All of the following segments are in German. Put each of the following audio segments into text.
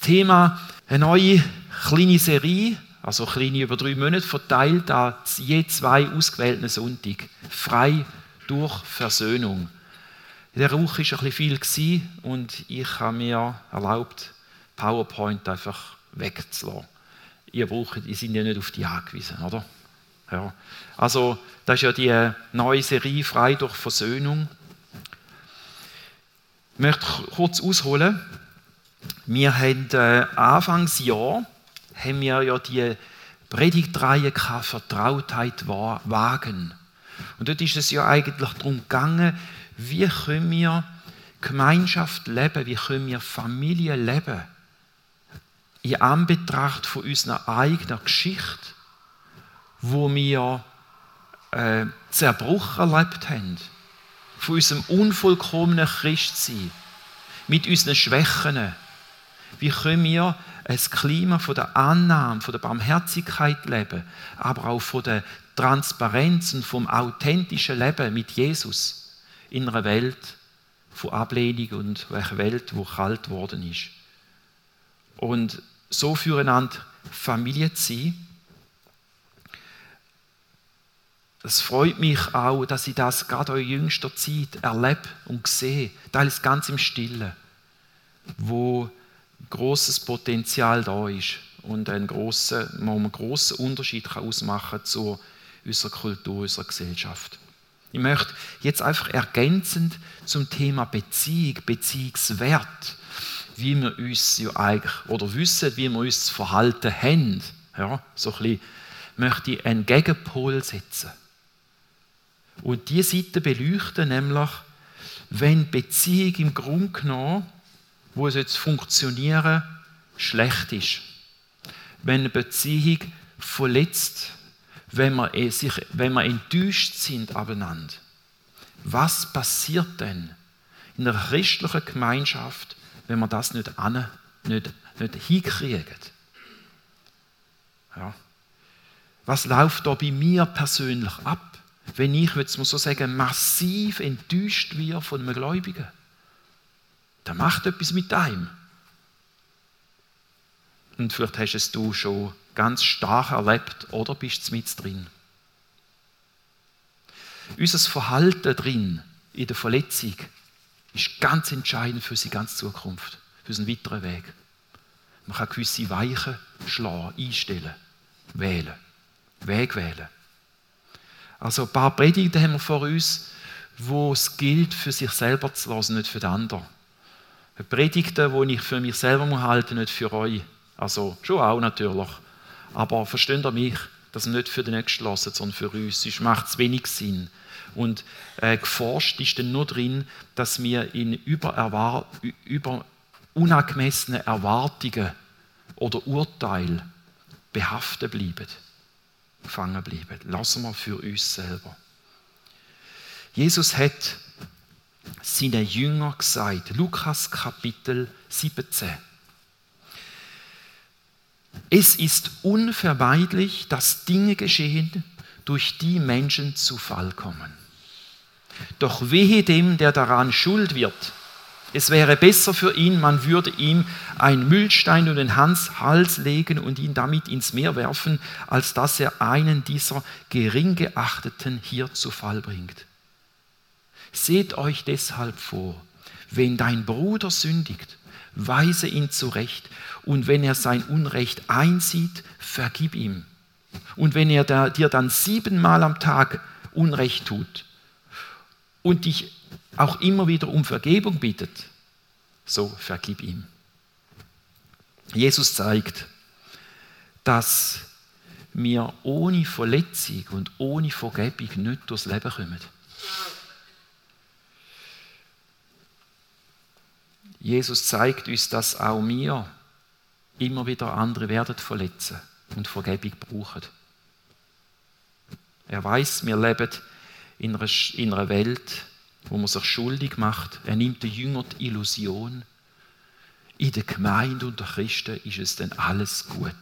Thema, eine neue kleine Serie, also kleine über 3 Monate, verteilt an je 2 ausgewählten Sonntage. Frei durch Versöhnung. In der Woche war ein bisschen viel und ich habe mir erlaubt, PowerPoint einfach wegzulassen. Ihr seid ja nicht auf die angewiesen, oder? Ja. Also, das ist ja die neue Serie Frei durch Versöhnung. Ich möchte kurz ausholen. Wir haben Anfangsjahr ja die Predigtreihe Vertrautheit wagen. Und dort ist es ja eigentlich darum gegangen, wie können wir Gemeinschaft leben, wie können wir Familie leben, in Anbetracht von unserer eigenen Geschichte, wo wir Zerbruch erlebt haben, von unserem unvollkommenen Christsein, mit unseren Schwächen. Wie können wir ein Klima von der Annahme, von der Barmherzigkeit leben, aber auch von der Transparenz und vom authentischen Leben mit Jesus in einer Welt von Ablehnung und einer Welt, die kalt geworden ist. Und so füreinander Familie zu sein. Es freut mich auch, dass ich das gerade in jüngster Zeit erlebe und sehe, teils ganz im Stillen, wo grosses Potenzial da ist und man einen grossen Unterschied ausmachen kann zu unserer Kultur, unserer Gesellschaft. Ich möchte jetzt einfach ergänzend zum Thema Beziehung, Beziehungswert, wie wir uns ja eigentlich, oder wissen, wie wir uns zu verhalten haben, ja, so ein bisschen, möchte ich einen Gegenpol setzen. Und diese Seite beleuchten, nämlich, wenn Beziehung im Grunde genommen, wo es jetzt funktionieren, schlecht ist. Wenn eine Beziehung verletzt, wenn wir enttäuscht sind abeinander. Was passiert denn in einer christlichen Gemeinschaft, wenn wir das nicht hinkriegen? Ja. Was läuft da bei mir persönlich ab, wenn ich, würde man so sagen, massiv enttäuscht werde von einem Gläubigen? Das macht etwas mit einem. Und vielleicht hast du es schon ganz stark erlebt oder bist du mit drin. Unser Verhalten drin, in der Verletzung, ist ganz entscheidend für unsere ganze Zukunft, für unseren weiteren Weg. Man kann gewisse Weichen schlagen, einstellen, wählen, Weg wählen. Also ein paar Predigten haben wir vor uns, wo es gilt, für sich selber zu lassen, nicht für den anderen. Predigten, die ich für mich selber halten muss, nicht für euch. Also schon auch natürlich. Aber versteht ihr mich, dass wir nicht für den Nächsten lassen, sondern für uns. Sonst macht es wenig Sinn. Und geforscht ist dann nur drin, dass wir in über unangemessene Erwartungen oder Urteile behaftet bleiben, gefangen bleiben. Lassen wir für uns selber. Jesus hat seinen Jüngern gesagt, Lukas Kapitel 17. Es ist unvermeidlich, dass Dinge geschehen, durch die Menschen zu Fall kommen. Doch wehe dem, der daran schuld wird. Es wäre besser für ihn, man würde ihm einen Mühlstein um den Hals legen und ihn damit ins Meer werfen, als dass er einen dieser gering geachteten hier zu Fall bringt. Seht euch deshalb vor, wenn dein Bruder sündigt, weise ihn zurecht, und wenn er sein Unrecht einsieht, vergib ihm. Und wenn er dir dann 7-mal am Tag Unrecht tut und dich auch immer wieder um Vergebung bittet, so vergib ihm. Jesus zeigt, dass wir ohne Verletzung und ohne Vergebung nicht durchs Leben kommen. Jesus zeigt uns, dass auch wir immer wieder andere werden verletzen und Vergebung brauchen. Er weiß, wir leben in einer Welt, wo man sich schuldig macht. Er nimmt den Jüngern die Illusion, in der Gemeinde unter Christen ist es dann alles gut.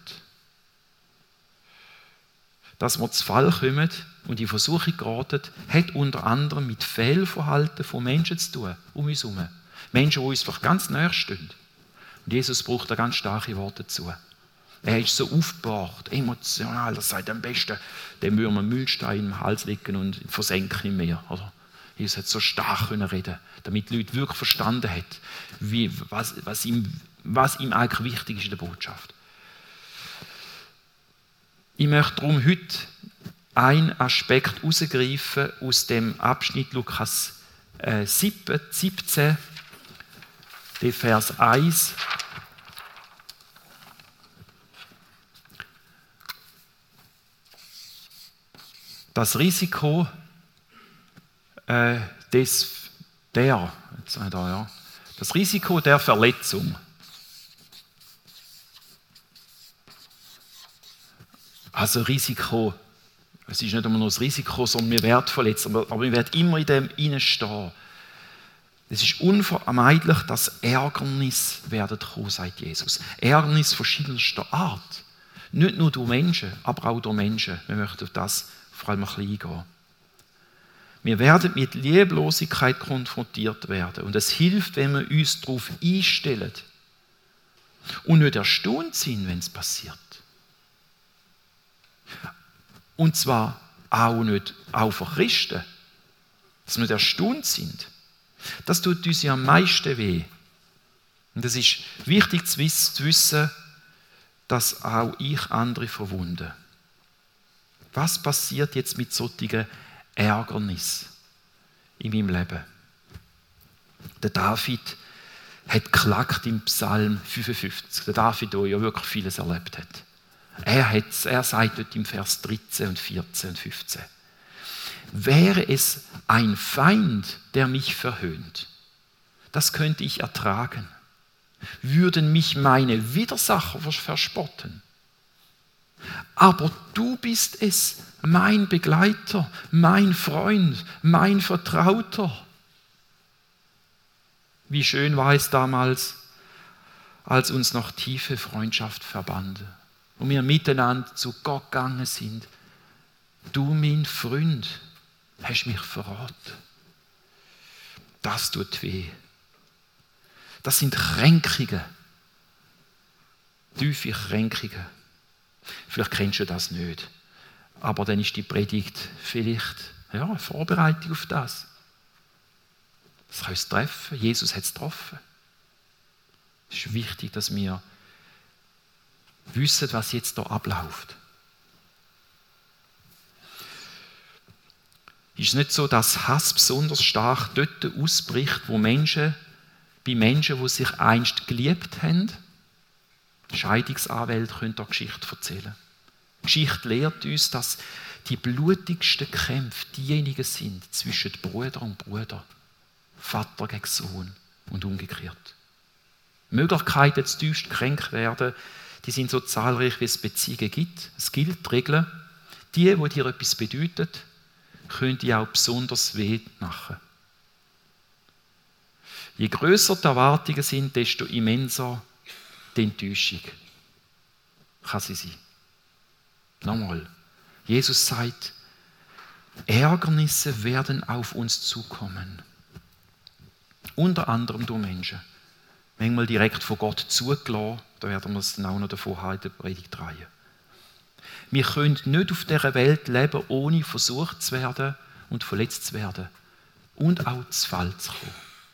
Dass wir zu Fall kommen und in Versuchung geraten, hat unter anderem mit Fehlverhalten von Menschen zu tun, um uns herum. Menschen, die uns vielleicht ganz nahe stehen. Und Jesus braucht da ganz starke Worte dazu. Er ist so aufgebracht, emotional, das sagt am besten, dem würden wir einen Mühlstein im Hals legen und versenken im Meer. Oder? Jesus hat so stark reden, damit die Leute wirklich verstanden haben, was ihm eigentlich wichtig ist in der Botschaft. Ich möchte darum heute einen Aspekt herausgreifen aus dem Abschnitt Lukas 17, der Vers 1. Das Risiko das Risiko der Verletzung. Also Risiko, es ist nicht immer nur das Risiko, sondern wir werden verletzt, aber wir werden immer in dem hineinstehen. Es ist unvermeidlich, dass Ärgernis werden kommen, sagt Jesus. Ärgernis verschiedenster Art. Nicht nur durch Menschen, aber auch durch Menschen. Wir möchten auf das vor allem ein bisschen eingehen. Wir werden mit Lieblosigkeit konfrontiert werden. Und es hilft, wenn wir uns darauf einstellen und nicht erstaunt sind, wenn es passiert. Und zwar auch nicht auch für Christen, dass wir nicht erstaunt sind. Das tut uns ja am meisten weh. Und es ist wichtig zu wissen, dass auch ich andere verwunde. Was passiert jetzt mit solchen Ärgernis in meinem Leben? Der David hat geklagt im Psalm 55. Der David, der ja wirklich vieles erlebt hat. Er sagt dort im Vers 13 und 14 und 15. Wäre es ein Feind, der mich verhöhnt, das könnte ich ertragen. Würden mich meine Widersacher verspotten. Aber du bist es, mein Begleiter, mein Freund, mein Vertrauter. Wie schön war es damals, als uns noch tiefe Freundschaft verband und wir miteinander zu Gott gegangen sind. Du, mein Freund, hast mich verraten. Das tut weh. Das sind Kränkungen, tiefe Kränkungen. Vielleicht kennst du das nicht. Aber dann ist die Predigt vielleicht eine Vorbereitung auf das. Das kann uns treffen. Jesus hat es getroffen. Es ist wichtig, dass wir wissen, was jetzt hier abläuft. Ist es nicht so, dass Hass besonders stark dort ausbricht, wo bei Menschen, die sich einst geliebt haben? Scheidungsanwälte können da Geschichte erzählen. Die Geschichte lehrt uns, dass die blutigsten Kämpfe diejenigen sind zwischen Bruder und Bruder, Vater gegen Sohn und umgekehrt. Möglichkeiten, zu tiefst kränk werden, die sind so zahlreich, wie es Beziehungen gibt. Es gilt die Regel, die dir etwas bedeutet, können dir auch besonders weh machen. Je grösser die Erwartungen sind, desto immenser die Enttäuschung kann sie sein. Nochmal, Jesus sagt, Ärgernisse werden auf uns zukommen. Unter anderem durch Menschen. Manchmal direkt von Gott zugelassen, da werden wir es dann auch noch davon haben in der Predigtreihe. Wir können nicht auf dieser Welt leben, ohne versucht zu werden und verletzt zu werden. Und auch zu Fall zu kommen.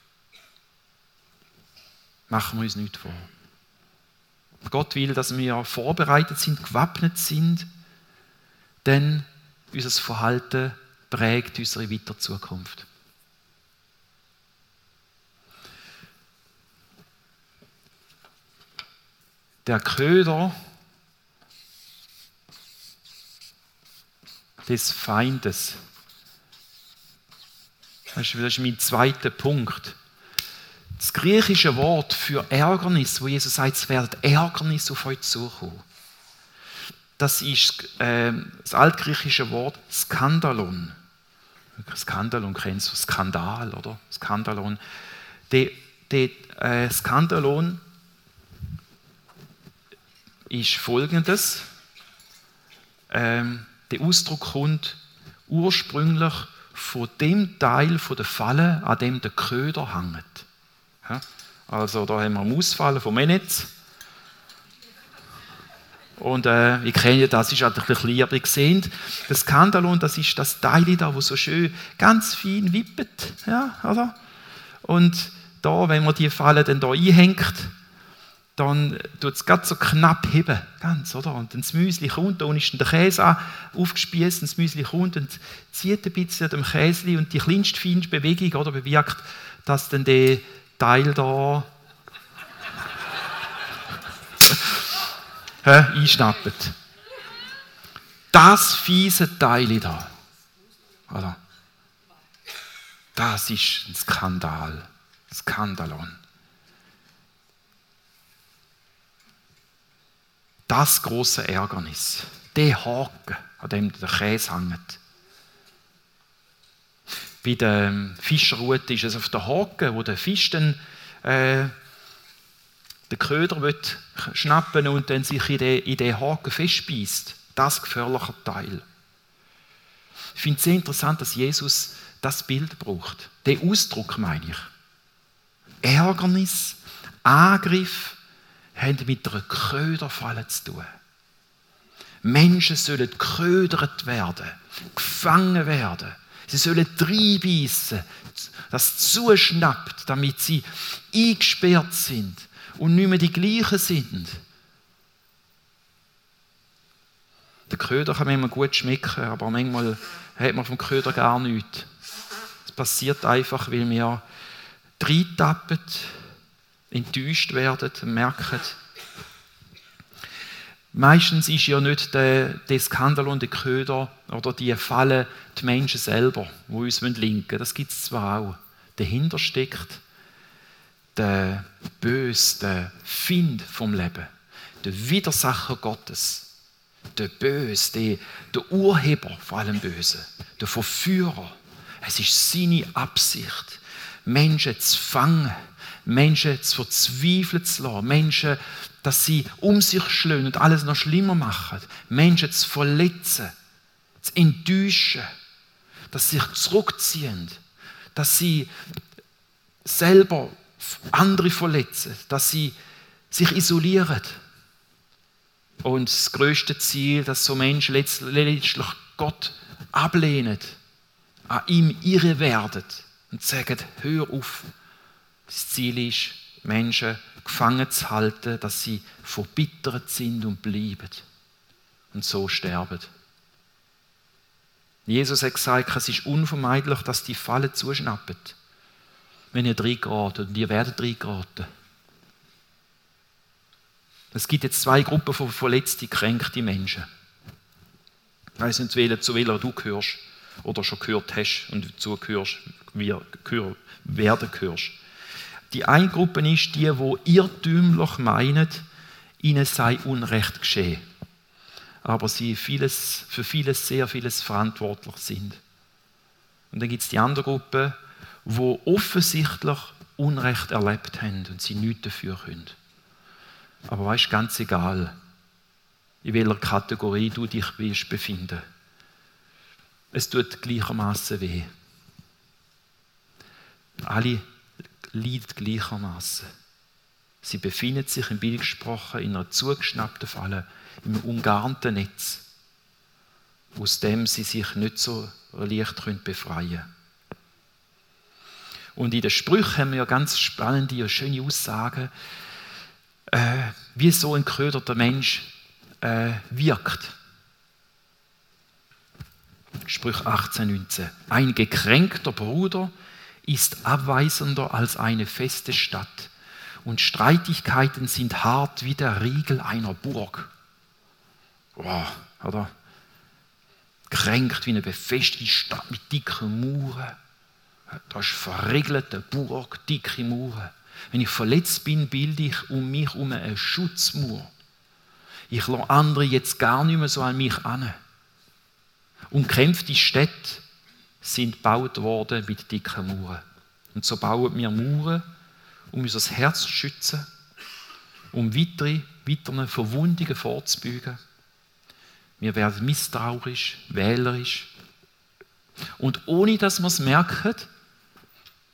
Machen wir uns nichts vor. Gott will, dass wir vorbereitet sind, gewappnet sind, denn unser Verhalten prägt unsere weitere Zukunft. Der Köder des Feindes. Das ist mein zweiter Punkt. Das griechische Wort für Ärgernis, wo Jesus sagt, es wird Ärgernis auf euch zukommen. Das ist das altgriechische Wort Skandalon. Skandalon kennst du, Skandal, oder? Skandalon. Skandalon ist Folgendes. Der Ausdruck kommt ursprünglich von dem Teil der Falle, an dem der Köder hängt. Ja? Also da haben wir ein Ausfallen vom Netz. Und ich kenne das, ist halt ein bisschen klein, aber ihr seht, das Skandalon, das ist das Teil da, wo so schön ganz fein wippt. Ja, oder? Und da, wenn man die Falle dann da einhängt, dann tut es ganz so knapp heben, ganz, oder? Und dann das Müsli kommt, da ist dann der Käse aufgespießt, und das Müsli kommt und zieht ein bisschen an dem Käse und die kleinste, feinste Bewegung, oder, bewirkt, dass dann der Teil da einschnappt. Das fiese Teil da, oder? Das ist ein Skandal, Skandalon. Das große Ärgernis, der Haken, an dem der Käse hängt. Bei der Fischerrute ist es auf der Haken, wo der Fisch dann den Köder schnappen und dann sich in den Haken festbeißt. Das gefährliche Teil. Ich finde es sehr interessant, dass Jesus das Bild braucht. Den Ausdruck meine ich. Ärgernis, Angriff, haben mit einer Köderfalle zu tun. Menschen sollen geködert werden, gefangen werden. Sie sollen reinbeissen, das zuschnappt, damit sie eingesperrt sind und nicht mehr die gleichen sind. Der Köder kann manchmal gut schmecken, aber manchmal hat man vom Köder gar nichts. Es passiert einfach, weil wir reintappen, enttäuscht werden, merken. Meistens ist ja nicht der Skandal und der Köder oder die Falle die Menschen selber, die uns lenken wollen. Das gibt es zwar auch. Dahinter steckt der Böse, der Feind vom Leben, der Widersacher Gottes, der Böse, der Urheber vor allem Böse, der Verführer. Es ist seine Absicht, Menschen zu fangen, Menschen zu verzweifeln zu lassen, Menschen, dass sie um sich schlagen und alles noch schlimmer machen, Menschen zu verletzen, zu enttäuschen, dass sie sich zurückziehen, dass sie selber andere verletzen, dass sie sich isolieren. Und das grösste Ziel, dass so Menschen letztlich Gott ablehnen, an ihm irre werden und sagen, hör auf. Das Ziel ist, Menschen gefangen zu halten, dass sie verbittert sind und bleiben und so sterben. Jesus hat gesagt, es ist unvermeidlich, dass die Falle zuschnappen, wenn ihr reingeratet, und ihr werdet reingeraten. Es gibt jetzt 2 Gruppen von verletzten, gekränkten Menschen. Ich weiss nicht, zu welcher du gehörst oder schon gehört hast und zugehörst, werden gehörst. Die eine Gruppe ist die irrtümlich meinen, ihnen sei Unrecht geschehen. Aber sie für sehr vieles verantwortlich sind. Und dann gibt es die andere Gruppe, die offensichtlich Unrecht erlebt haben und sie nichts dafür können. Aber weißt, ganz egal, in welcher Kategorie du dich willst befinden. Es tut gleichermaßen weh. Alle leiden gleichermaßen. Sie befinden sich, im Bild gesprochen, in einer zugeschnappten Falle, im umgarnten Netz, aus dem sie sich nicht so leicht befreien können. Und in den Sprüchen haben wir ja ganz spannende und schöne Aussagen, wie so ein geköderter Mensch wirkt. Sprüche 18, 19. Ein gekränkter Bruder ist abweisender als eine feste Stadt, und Streitigkeiten sind hart wie der Riegel einer Burg. Wow, oder? Kränkt wie eine befestigte Stadt mit dicken Mauern. Da ist verriegelte Burg, dicke Mauern. Wenn ich verletzt bin, bilde ich um mich herum eine Schutzmauer. Ich lasse andere jetzt gar nicht mehr so an mich an. Umkämpfte Städte sind gebaut worden mit dicken Mauern. Und so bauen wir Mauern, um unser Herz zu schützen, um weiteren Verwundungen vorzubeugen. Wir werden misstrauisch, wählerisch. Und ohne dass wir es merken,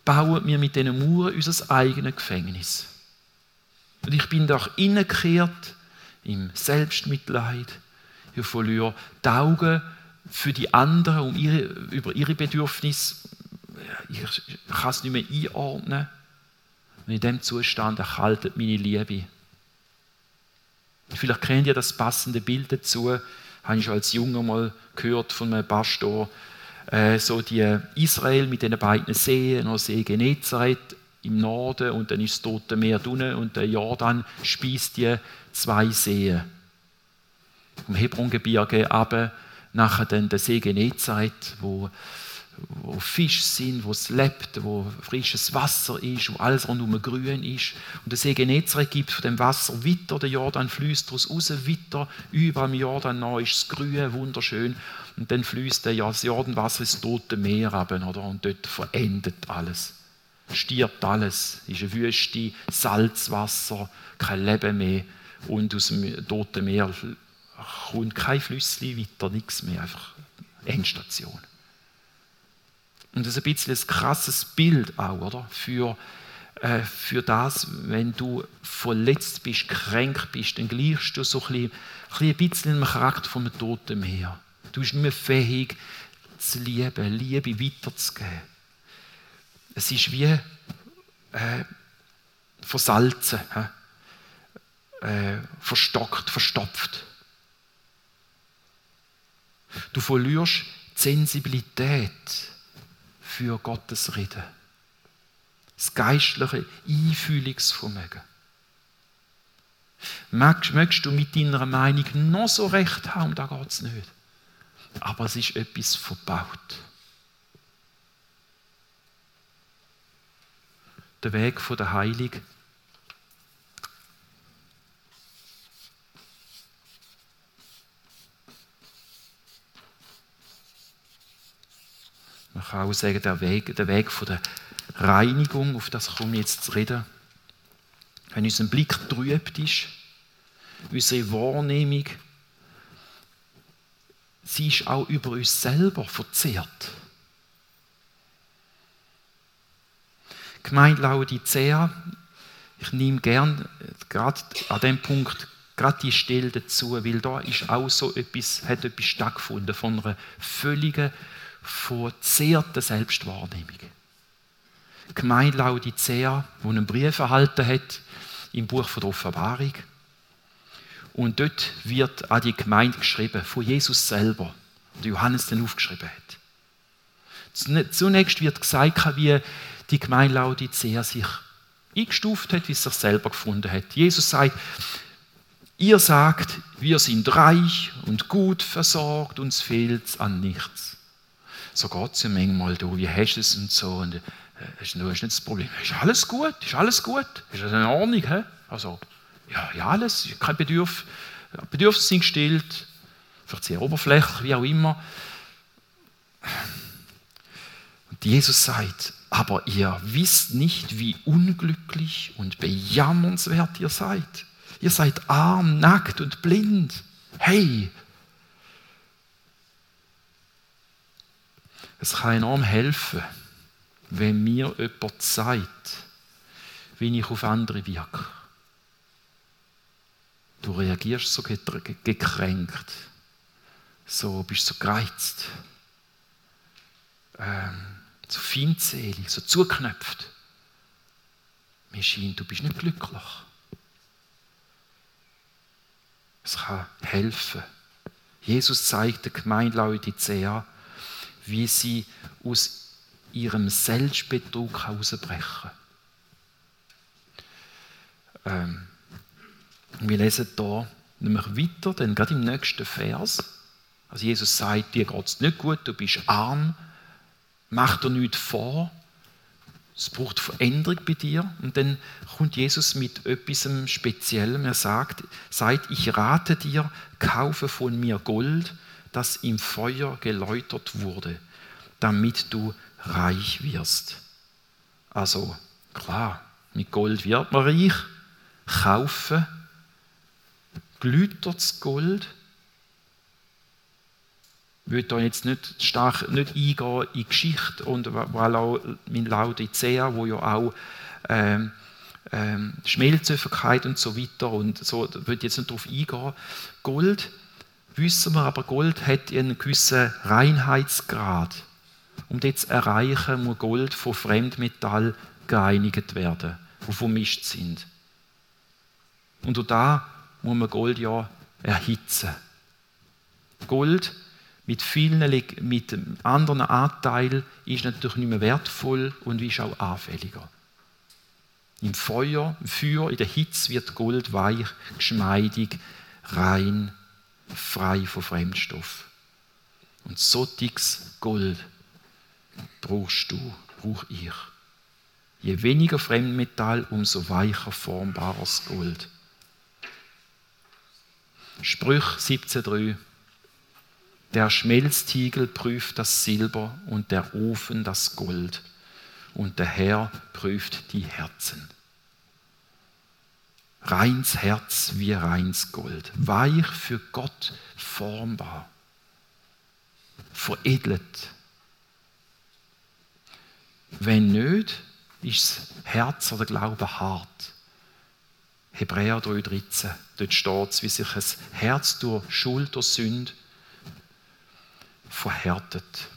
bauen wir mit diesen Mauern unser eigenes Gefängnis. Und ich bin da hineingekehrt im Selbstmitleid. Ich verliere die Augen für die anderen, über ihre Bedürfnisse. Ich kann es nicht mehr einordnen. Und in diesem Zustand erkaltet meine Liebe. Vielleicht kennt ihr das passende Bild dazu. Habe ich schon als Junger mal gehört von einem Pastor. So die Israel mit den beiden Seen, der See Genezareth im Norden und dann ist das Tote Meer unten und der Jordan speist die zwei Seen. Vom Hebrongebirge runter, nachher dann der See Genezareth, wo Fische sind, wo es lebt, wo frisches Wasser ist, wo alles rundum grün ist. Und der See Genezareth gibt von dem Wasser weiter, der Jordan fließt daraus raus, weiter, über am Jordan nach ist es grün, wunderschön. Und dann fließt das Jordanwasser ins Tote Meer runter, oder? Und dort verendet alles. Stirbt alles, ist eine Wüste, Salzwasser, kein Leben mehr. Und aus dem Toten Meer kommt kein Flüssli weiter, nichts mehr, einfach Endstation. Und das ist ein bisschen ein krasses Bild auch, oder? Für das, wenn du verletzt bist, kränk bist, dann gleichst du so ein bisschen im Charakter vom Toten Meer. Du bist nicht mehr fähig, zu lieben, Liebe weiterzugeben. Es ist wie versalzen, verstockt, verstopft. Du verlierst die Sensibilität für Gottes Reden. Das geistliche Einfühlungsvermögen. Möchtest du mit deiner Meinung noch so recht haben, da geht es nicht. Aber es ist etwas verbaut. Der Weg der Heilung. Man kann auch sagen, der Weg der Reinigung, auf das komme ich jetzt zu reden. Wenn unser Blick trübt ist, unsere Wahrnehmung, sie ist auch über uns selber verzerrt. Die Gemeinde Laodicea, ich nehme gern gerade an diesem Punkt gerade die Stelle dazu, weil da ist auch so etwas, hat etwas stattgefunden von einer völligen, verzerrten Selbstwahrnehmung. Die Gemeinde Laodicea, die einen Brief erhalten hat im Buch der Offenbarung. Und dort wird an die Gemeinde geschrieben, von Jesus selber, der Johannes dann aufgeschrieben hat. Zunächst wird gesagt, wie die Gemeinde Laodicea sich eingestuft hat, wie es sich selber gefunden hat. Jesus sagt, ihr sagt, wir sind reich und gut versorgt, uns fehlt an nichts. So geht es ja manchmal, du, wie hast du es und so. Und das ist nicht das Problem. Ist alles gut? Ist alles gut? Ist das in Ordnung? He? Also, ja, alles. Kein Bedürfnisse sind gestillt. Vielleicht sehr oberflächlich, wie auch immer. Und Jesus sagt, aber ihr wisst nicht, wie unglücklich und bejammernswert ihr seid. Ihr seid arm, nackt und blind. Hey! Es kann enorm helfen, wenn mir jemand sagt, wie ich auf andere wirke. Du reagierst so gekränkt, so bist so gereizt, so feindselig, so zugeknöpft. Mir scheint, du bist nicht glücklich. Es kann helfen. Jesus zeigt der Gemeinde Laodicea, wie sie aus ihrem Selbstbetrug herausbrechen kann. Wir lesen hier nämlich weiter, dann gerade im nächsten Vers. Also Jesus sagt, dir geht es nicht gut, du bist arm, mach dir nichts vor, es braucht Veränderung bei dir. Und dann kommt Jesus mit etwas Speziellem. Er sagt, ich rate dir, kaufe von mir Gold, das im Feuer geläutert wurde, damit du reich wirst. Also klar, mit Gold wird man reich. Kaufen, geläutertes Gold. Ich will da jetzt nicht stark nicht eingehen in die Geschichte und weil auch mein Laodicea, wo ja auch Schmelzöffigkeit und so weiter und so, da will ich jetzt nicht darauf eingehen. Gold, wissen wir, aber Gold hat einen gewissen Reinheitsgrad. Um das zu erreichen, muss Gold von Fremdmetall gereinigt werden, die vermischt sind. Und auch da muss man Gold ja erhitzen. Gold mit anderen Anteilen ist natürlich nicht mehr wertvoll und ist auch anfälliger. Im Feuer, in der Hitze wird Gold weich, geschmeidig, rein, frei von Fremdstoff. Und solches Gold brauchst du, brauche ich. Je weniger Fremdmetall, umso weicher formbares Gold. Sprüche 17,3. Der Schmelztiegel prüft das Silber und der Ofen das Gold. Und der Herr prüft die Herzen. Reins Herz wie reins Gold. Weich für Gott formbar. Veredelt. Wenn nicht, ist das Herz oder Glaube hart. Hebräer 3,13. Dort steht es, wie sich ein Herz durch Schuld oder Sünde verhärtet.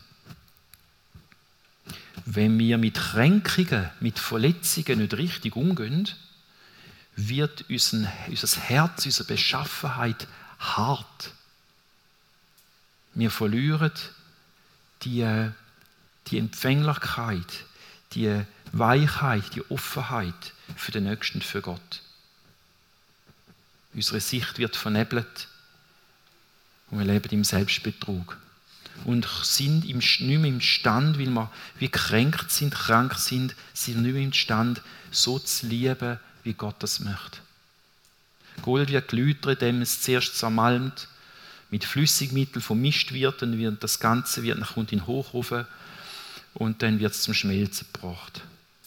Wenn wir mit Kränkungen, mit Verletzungen nicht richtig umgehen, wird unser Herz, unsere Beschaffenheit hart. Wir verlieren die Empfänglichkeit, die Weichheit, die Offenheit für den Nächsten, für Gott. Unsere Sicht wird vernebelt und wir leben im Selbstbetrug. Und sind nicht mehr imstande, weil wir wie kränkt sind, krank sind wir nicht mehr imstande, so zu lieben, wie Gott das möchte. Gold wird geläutert, indem es zuerst zermalmt, mit Flüssigmittel vermischt wird, dann wird das Ganze kommt in den Hochofen und dann wird es zum Schmelzen gebracht.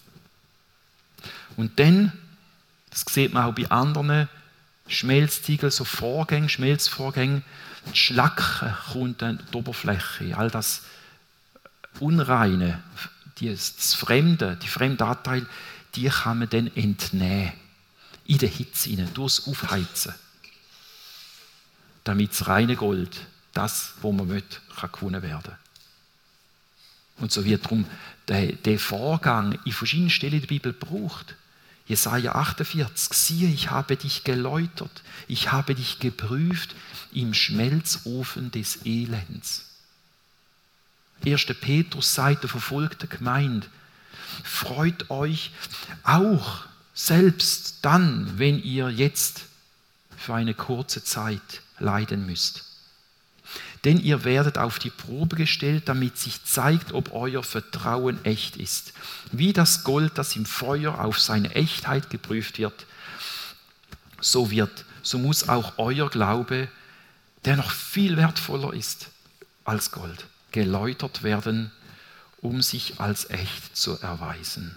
Und dann, das sieht man auch bei anderen Schmelztiegeln, so Vorgänge, Schmelzvorgänge, die Schlacke kommt an die Oberfläche, all das Unreine, das Fremde, die fremden Anteile, die kann man dann entnehmen, in der Hitze hinein, durchs Aufheizen, damit das reine Gold, das, was man will, kann gewonnen werden. Und so wird darum der Vorgang in verschiedenen Stellen in der Bibel gebraucht. Jesaja 48, siehe, ich habe dich geläutert, ich habe dich geprüft im Schmelzofen des Elends. 1. Petrus sagt der verfolgten Gemeinde, freut euch auch selbst dann, wenn ihr jetzt für eine kurze Zeit leiden müsst. Denn ihr werdet auf die Probe gestellt, damit sich zeigt, ob euer Vertrauen echt ist. Wie das Gold, das im Feuer auf seine Echtheit geprüft wird, so muss auch euer Glaube, der noch viel wertvoller ist als Gold, geläutert werden, um sich als echt zu erweisen.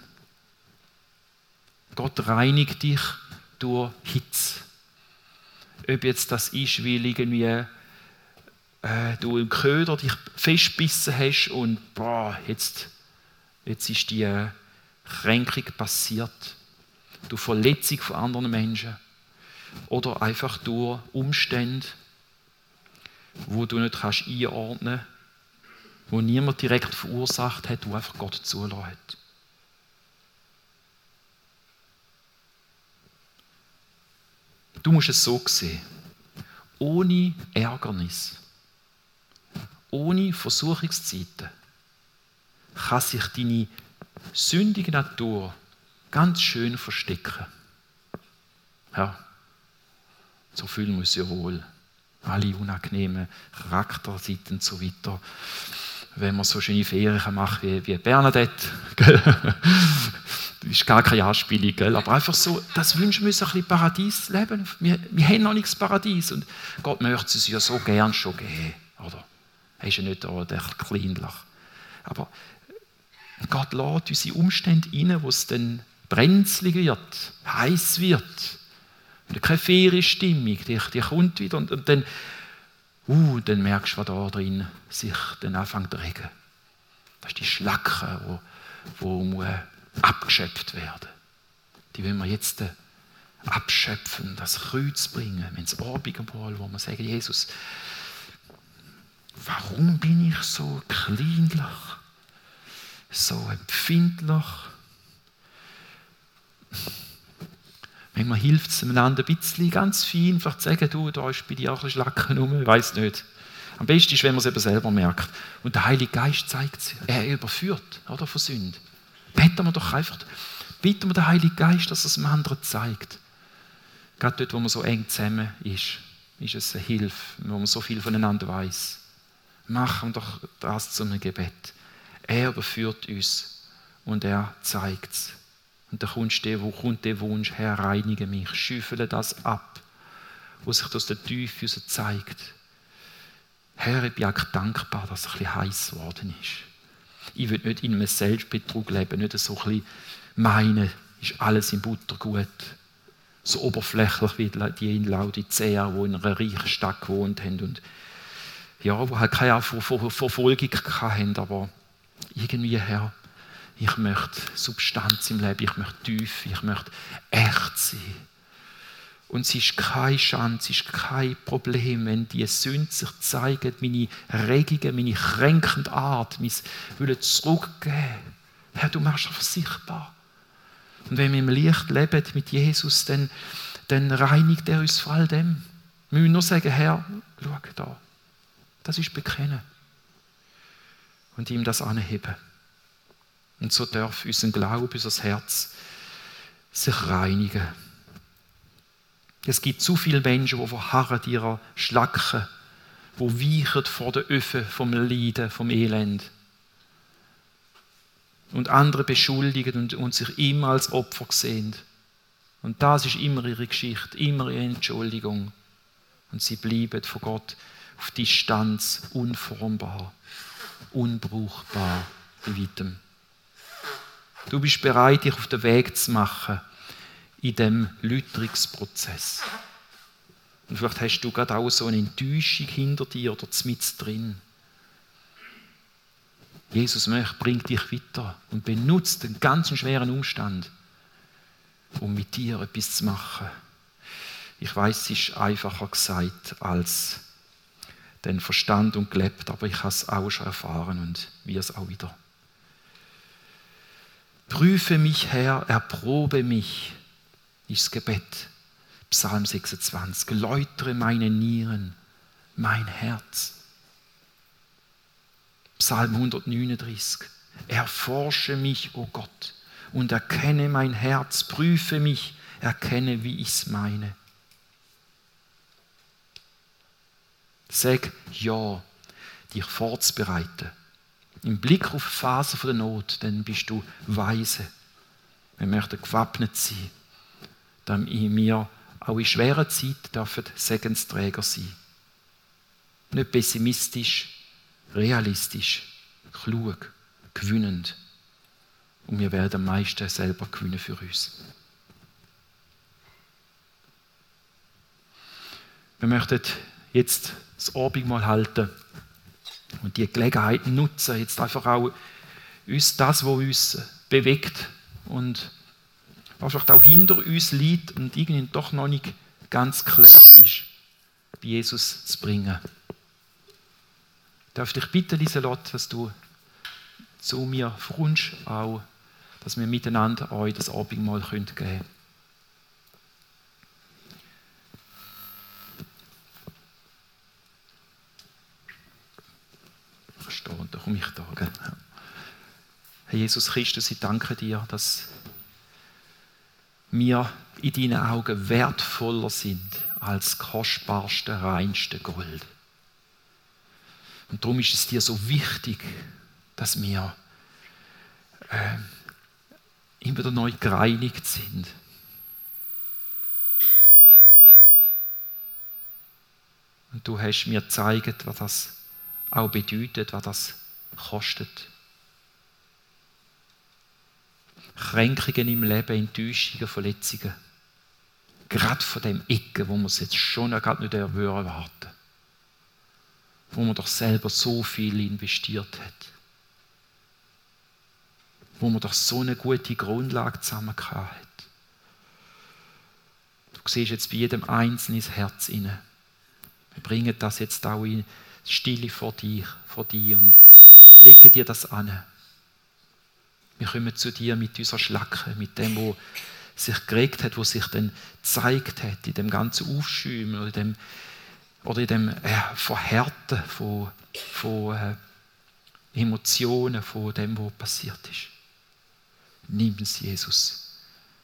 Gott reinigt dich durch Hitze. Ob jetzt das ist, weil irgendwie du im Köder dich festgebissen hast und jetzt ist die Kränkung passiert, durch Verletzung von anderen Menschen oder einfach durch Umstände, wo du nicht kannst einordnen kannst, wo niemand direkt verursacht hat, wo einfach Gott zulässt. Du musst es so sehen, ohne Ärgernis, ohne Versuchungszeiten kann sich deine sündige Natur ganz schön verstecken. Ja, so fühlen wir uns ja wohl. Alle unangenehmen Charakterseiten und so weiter. Wenn man so schöne Ferien machen wie Bernadette. Das ist gar keine Anspielung, gell? Aber einfach so, das wünschen wir uns ein bisschen Paradies leben. Wir haben noch nichts Paradies und Gott möchte es ja so gern schon geben, oder? Er ist ja nicht da, der Kleinlach. Aber Gott lädt unsere Umstände rein, wo es dann brenzlig wird, heiß wird. Und keine Ferienstimmung, die kommt wieder. Und Dann merkst du, was da drin sich dann anfängt zu regen. Das ist die Schlacke, die abgeschöpft werden. Die wollen wir jetzt abschöpfen, das Kreuz bringen, wenn es Abendmahl, wo wir sagen, Jesus, warum bin ich so kleinlich, so empfindlich? Manchmal hilft es einander ein bisschen, ganz fein, vielleicht zu sagen, du, da ist bei dir auch ein Schlacken rum, ich weiss nicht. Am besten ist, wenn man es eben selber merkt. Und der Heilige Geist zeigt es. Er überführt, oder, von Sünde. Bitten wir doch einfach, bitten wir den Heiligen Geist, dass er es dem anderen zeigt. Gerade dort, wo man so eng zusammen ist es eine Hilfe, wo man so viel voneinander weiss. Machen wir doch das zu einem Gebet. Er überführt uns und er zeigt es. Und dann kommt der Wunsch, Herr, reinige mich, schüffele das ab, was sich aus der Tiefe uns zeigt. Herr, ich bin auch dankbar, dass es ein bisschen heiß geworden ist. Ich will nicht in einem Selbstbetrug leben, nicht so ein bisschen meinen, ist alles in Butter gut. So oberflächlich wie die in Laodicea, die in einer reichen Stadt gewohnt haben und ja, wo halt keine Verfolgung hatten, aber irgendwie, Herr, ich möchte Substanz im Leben, ich möchte Tiefe, ich möchte echt sein. Und es ist keine Schande, es ist kein Problem, wenn die Sünde sich zeigen, meine Regungen, meine kränkende Art, mein Willen zurückgeben. Herr, du machst einfach sichtbar. Und wenn wir im Licht leben mit Jesus, dann reinigt er uns vor all dem. Wir müssen nur sagen, Herr, schau da, das ist Bekennen. Und ihm das anheben. Und so darf unser Glaube, unser Herz sich reinigen. Es gibt zu viele Menschen, die verharren ihrer Schlacke, die weichen vor den Öfen vom Leiden, vom Elend. Und andere beschuldigen und sich immer als Opfer sehen. Und das ist immer ihre Geschichte, immer ihre Entschuldigung. Und sie bleiben von Gott auf Distanz, unformbar, unbrauchbar bei weitem. Du bist bereit, dich auf den Weg zu machen in diesem Läuterungsprozess. Und vielleicht hast du gerade auch so eine Enttäuschung hinter dir oder mitten drin. Jesus bringt dich weiter und benutzt den ganzen schweren Umstand, um mit dir etwas zu machen. Ich weiß, es ist einfacher gesagt als den Verstand und gelebt, aber ich habe es auch schon erfahren und wir es auch wieder. Prüfe mich, Herr, erprobe mich, ist das Gebet. Psalm 26. Läutere meine Nieren, mein Herz. Psalm 139. Erforsche mich, o Gott, und erkenne mein Herz, prüfe mich, erkenne, wie ich es meine. Sag ja, dich vorzubereiten. Im Blick auf die Phase der Not, dann bist du weise. Wir möchten gewappnet sein, damit wir auch in schweren Zeiten dürfen Segensträger sein. Nicht pessimistisch, realistisch, klug, gewinnend. Und wir werden am meisten selber gewinnen für uns. Wir möchten jetzt das Abendmahl halten und die Gelegenheit nutzen, jetzt einfach auch uns das, was uns bewegt und was vielleicht auch hinter uns liegt und irgendwie doch noch nicht ganz klar ist, bei Jesus zu bringen. Ich darf dich bitten, Lieselotte, dass du zu mir kommst, auch, dass wir miteinander euch das Abendmahl geben können. Und da komme ich da. Gell? Herr Jesus Christus, ich danke dir, dass wir in deinen Augen wertvoller sind als kostbarste, reinste Gold. Und darum ist es dir so wichtig, dass wir immer wieder neu gereinigt sind. Und du hast mir gezeigt, was das auch bedeutet, was das kostet. Kränkungen im Leben, Enttäuschungen, Verletzungen. Gerade von dem Ecken, wo wir es jetzt schon gerade nicht erwarten. wo man doch selber so viel investiert hat. Wo man doch so eine gute Grundlage zusammen hat. Du siehst jetzt bei jedem Einzelnen ins Herz hinein. Wir bringen das jetzt auch in Stille vor dir und legen dir das an. Wir kommen zu dir mit unserer Schlacke, mit dem, was sich geregt hat, was sich dann gezeigt hat, in dem ganzen Aufschäumen oder in dem Verhärten von Emotionen, von dem, was passiert ist. Nimm es, Jesus.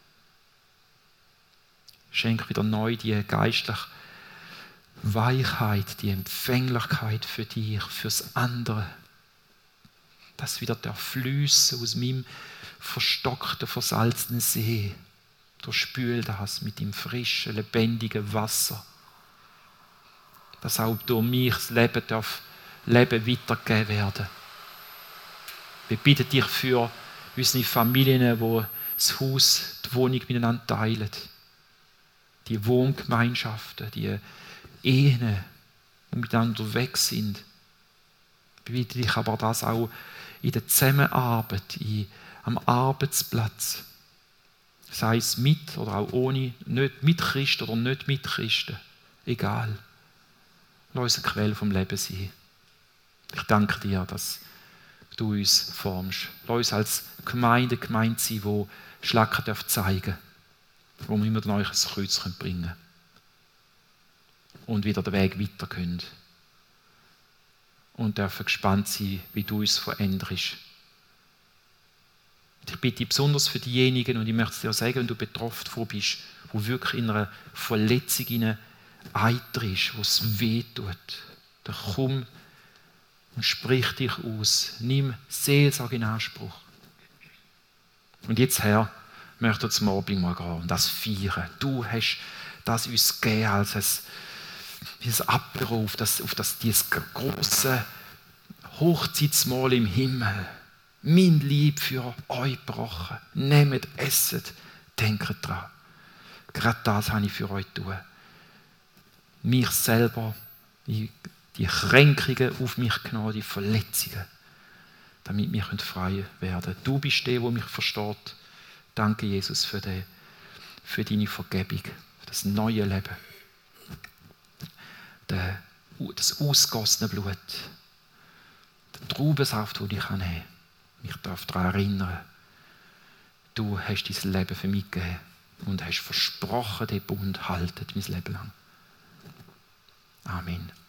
Schenk wieder neu die geistliche Weichheit, die Empfänglichkeit für dich, fürs andere. Dass wieder der Flüsse aus meinem verstockten, versalzten See. Durchspül das mit dem frischen, lebendigen Wasser. Dass auch durch mich das Leben weitergegeben werden. Wir bitten dich für unsere Familien, die das Haus, die Wohnung miteinander teilen. Die Wohngemeinschaften, die Ehen, die miteinander unterwegs sind. Ich bitte dich aber das auch in der Zusammenarbeit, am Arbeitsplatz. Sei es mit oder auch ohne, nicht mit Christen oder nicht mit Christen. Egal. Lass uns eine Quelle vom Leben sein. Ich danke dir, dass du uns formst. Lass uns als Gemeinde sein, die Schlacken zeigen darf, wo wir immer ein neues Kreuz bringen können. Und wieder den Weg weiter können. Und dürfen gespannt sein, wie du uns veränderst. Ich bitte besonders für diejenigen, und ich möchte es dir sagen, wenn du betroffen davon bist, wo wirklich in einer Verletzung eintrittst, wo es weh tut, dann komm und sprich dich aus. Nimm Seelsorge in Anspruch. Und jetzt, Herr, möchte ich zum Abend mal gehen und das feiern. Du hast das uns gegeben als dieses Apero auf dieses große Hochzeitsmahl im Himmel. Mein Lieb für euch gebrochen. Nehmt, esset, denkt dran. Gerade das habe ich für euch getan. Mich selber, die Kränkungen auf mich genommen, die Verletzungen, damit wir frei werden können. Du bist der, der mich versteht. Danke, Jesus, für deine Vergebung, für das neue Leben. Das ausgossene Blut. Der Traubensaft, den ich nehmen kann. Ich darf daran erinnern, du hast dein Leben für mich gegeben und hast versprochen, den Bund halten mein Leben lang. Amen.